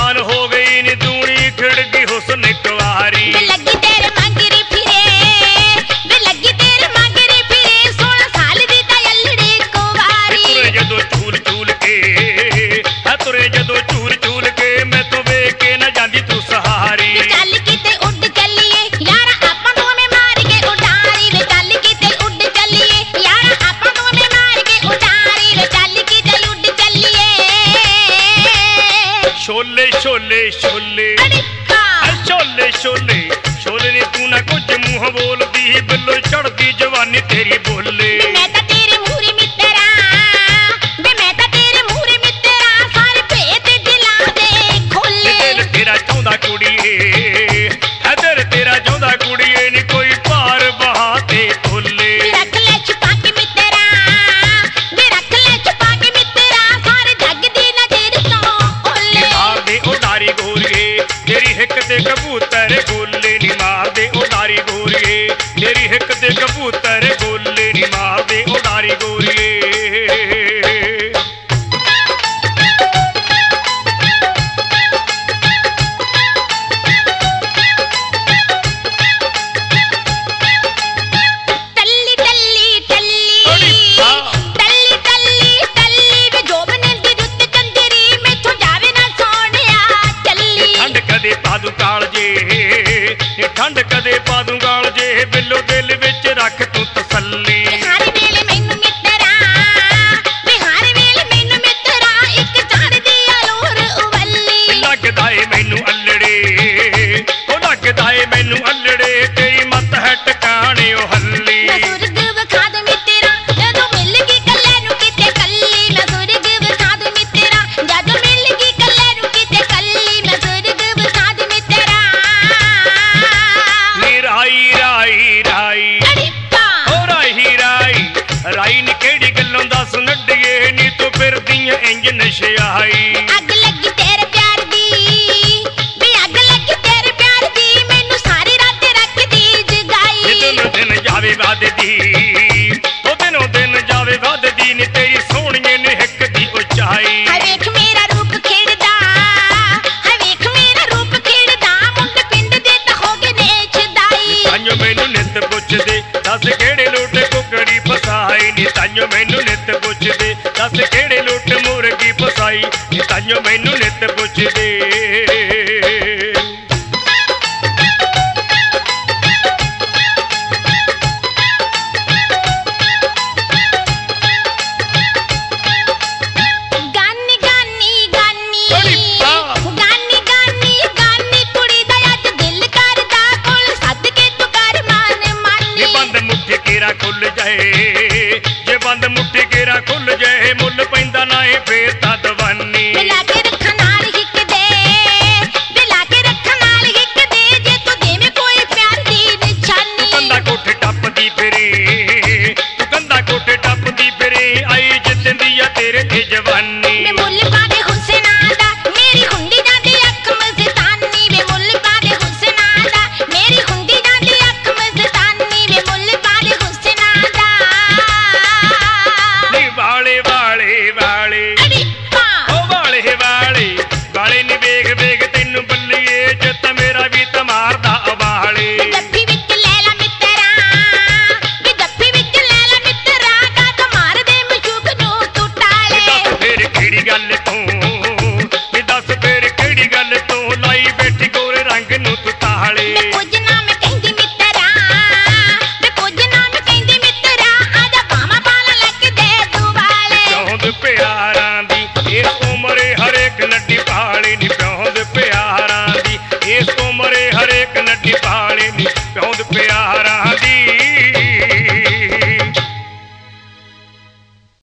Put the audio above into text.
जवान हो गई नी दूनी खिड़की हुस्न कुवारी लगी तेरे मंगरी फिरे वे लगी तेरे मंगरी फिरे 16 साल दी तयलड़ी कुवारी तुरे जदों झूल झूल के तुरे जदों झूल झूल के मैं तो वेख के न जांदी तू सहारी चल किते उड़ चलिए यारा आपां दोवें मार के उडारी वे चल किते उड़ चलिए यारा आपां दोवें मार के उडारी वे चल किते उड़ चलिए छोले छोले छोले अड़िका छोले छोले छोले नी तू ना कुछ मुंह बोलदी बिल्लो चढ़दी जवानी तेरी बोले मैं ता तेरे मूहरे मित्तरा वे मैं ता तेरे मूहरे मित्तरा सारे भेद दिलां दे खोले दिल तेरा चाहुंदा कुड़ीए दिल तेरा चाहुंदा कुड़ीए नी कोई पार बहा ते तोले रख ले छुपा के मित्तरा वे रख ले छुपा के मित्तरा सारे जग दी नजर तो ओले मार दे उडारी गोरिए तेरी हिक ते कबूतर गोले नी मार दे उडारी गोरिए तेरी हिक ते कबूतर गोले नी मार दे उडारी गोरिए टल्ली टल्ली टल्ली अड़िका टल्ली टल्ली टल्ली वे जोबने दी रुत चंदरी मैथों जावे ना सोहणिया चल्ली ठंड कदे पादू काल जे ठंड कदे पादू काल जे बिल्लो दिल विच रख तू तसल्ली हर वेले मैनू मित्तरा वे हर वेले मैनू मित्तरा एक चढ़दी अलोर उवल्ली लगदा ए मैनू अल्लड़े ओ लगदा ए मैनू अल्लड़े तेरी मत है टकाने ओ हल्ली मैं सुर्ग विखा दूं मित्तरा जदों मिल गई कल्ले नू किते कल्ली मैं सुर्ग विखा दूं मित्तरा जदों मिल गई कल्ले नू किते कल्ली मैं सुर्ग विखा दूं मित्तरा नी राई राई राई अड़िका ओ राई राई राई नी केड़ी गल्लों दस नड्डिए नी तू फिरदी ऐ इंज नशियाई अग लगी तेरे प्यार दी वे अग लगी तेरे प्यार दी मैनू सारी रात रखदी जगाई दिनों दिन जावे वधदी ओ दिनों दिन जावे वधदी नी तेरी सोहणीए ने हिक दी उचाई हाय वेख मेरा रूप खिड़दा हाय वेख मेरा रूप खिड़दा मुंड पिंड दे ता हो गए ने छदाई तांजो मैनू नित पुछदे दस केड़े लुट कुकड़ी फसाई नी तांजो मैनू नित पुछदे दस केड़े लुट मुर्गी फसाई नी तांजो मैनू नित पुछदे गानी गानी गानी अड़िका गानी गानी गानी कुड़ी दा अज दिल करदा कोल सद के तू कर मान नी मानी बंद मुट्ठी केरा खुल जाए जे बंद मुट्ठी केरा खुल जाए मुੱਲ पैंदा ना ए फेर ता दवानी मिला के रखा नाल हिक दे मिला के रखा नाल हिक दे जे तू देवे कोई प्यार दी निशानी कंधा कोठे टपदी फिरे तू कंधा कोठे टपदी फिरे आई जितदी आ तेरे ते जवानी वे मुੱਲ पादे हुस्ना दा मेरी हुंदी जांदी अख मस्तानी वे मुੱਲ पादे हुस्ना दा मेरी हुंदी जांदी अख मस्तानी वे मुੱਲ पादे हुस्ना दा नी वाले वाले वाले अड़िका ओ वाले वाले वाले नी वेख वेख तैनू बल्लीए जत मेरा भी तमारदा वाले वे डੱਫੀ ਵਿੱਚ ਲੈ ਲਾ ਮਿੱਤਰਾ वे डੱਫੀ ਵਿੱਚ ਲੈ ਲਾ ਮਿੱਤਰਾ ਕਾਦ ਮਾਰ ਦੇ ਮਸ਼ੂਕ ਨੂੰ ਤੂੰ ਟਾਲੇ दस फिर केड़ी गल तू दस फिर केड़ी गल तू लाई बैठी गोरे रंग नू तू ताले वे कुਝ ਨਾ ਮੈਂ ਕਹਿੰਦੀ ਮਿੱਤਰਾ ਵੇ ਕੁਝ ਨਾ ਮੈਂ ਕਹਿੰਦੀ ਮਿੱਤਰਾ ਆਜਾ ਬਾਵਾ ਪਾਲਾ ਲੱਗ ਦੇ ਤੂੰ ਵਾਲੇ चौंद प्यारां दी इस उमरे हरेक नड्डी पाली नी प्योंद